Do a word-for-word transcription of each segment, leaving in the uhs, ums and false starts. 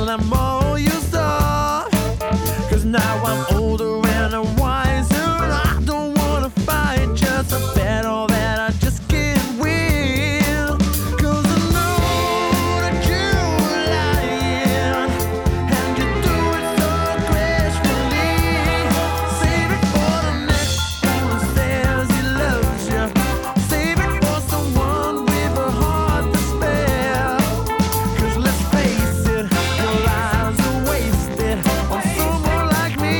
till I'm all you saw. Cause now I'm older and I'm wiser. I don't wanna fight just a battle that I just can't win. Cause I know that you're lying, and you do it so gracefully. Save it for the next one who says he loves you. Save it for someone with a heart to spare. Cause let's face it, your lives are wasted on someone like me.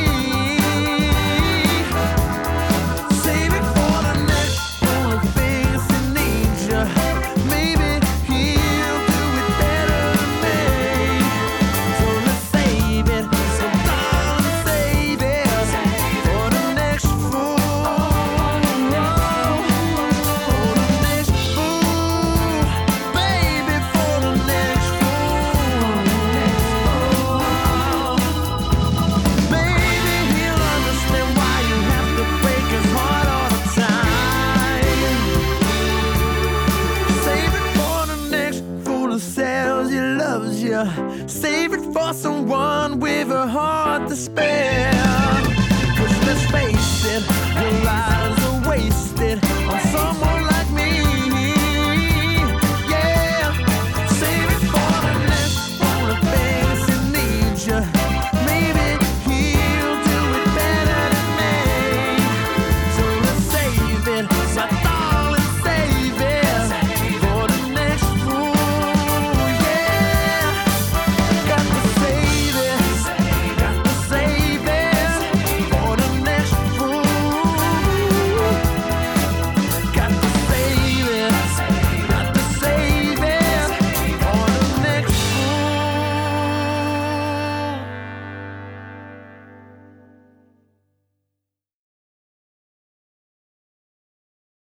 Save it for the next one who thinks he needs you. Maybe he'll do it better than me. So let's save it, so darling, save it for the next fool. For the next fool, baby, for the next fool. Maybe he'll understand why you have to break his heart all the time. Save it for the next fool who says he loves you. Save it for someone with a heart to spare. Cause let's face it, your lives are wasted on someone like me. Yeah, save it for the next one who thinks he needs you.